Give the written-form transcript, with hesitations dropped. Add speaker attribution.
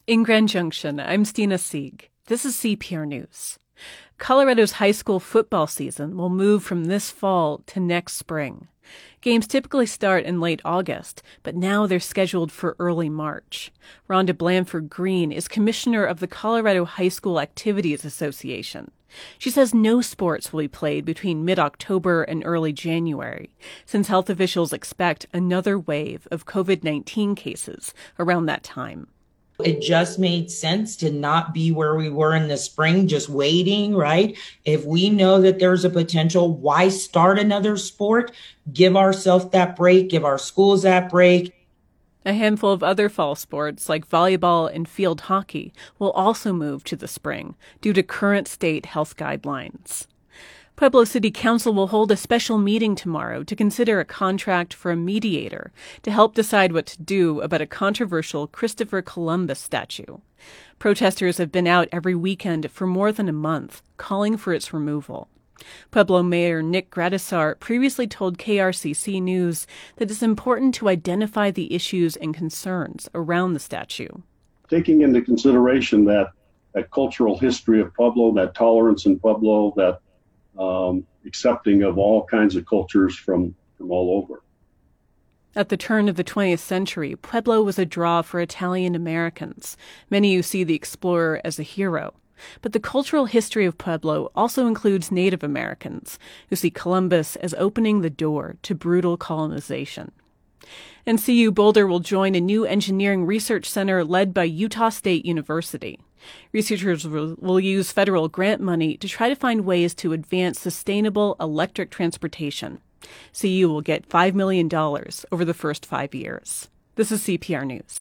Speaker 1: In Grand Junction, I'm Stina Sieg. This is CPR News. Colorado's high school football season will move from this fall to next spring. Games typically start in late August, but now they're scheduled for early March. Rhonda Blanford Green is commissioner of the Colorado High School Activities Association. She says no sports will be played between mid-October and early January, since health officials expect another wave of COVID-19 cases around that time.
Speaker 2: It just made sense to not be where we were in the spring, just waiting, right? If we know that there's a potential, why start another sport? Give ourselves that break, give our schools that break.
Speaker 1: A handful of other fall sports, like volleyball and field hockey, will also move to the spring due to current state health guidelines. Pueblo City Council will hold a special meeting tomorrow to consider a contract for a mediator to help decide what to do about a controversial Christopher Columbus statue. Protesters have been out every weekend for more than a month, calling for its removal. Pueblo Mayor Nick Gradisar previously told KRCC News that it's important to identify the issues and concerns around the statue.
Speaker 3: Taking into consideration that cultural history of Pueblo, that tolerance in Pueblo, that accepting of all kinds of cultures from all over.
Speaker 1: At the turn of the 20th century, Pueblo was a draw for Italian Americans, many who see the explorer as a hero. But the cultural history of Pueblo also includes Native Americans, who see Columbus as opening the door to brutal colonization. And CU Boulder will join a new engineering research center led by Utah State University. Researchers will use federal grant money to try to find ways to advance sustainable electric transportation. CU will get $5 million over the first 5 years. This is CPR News.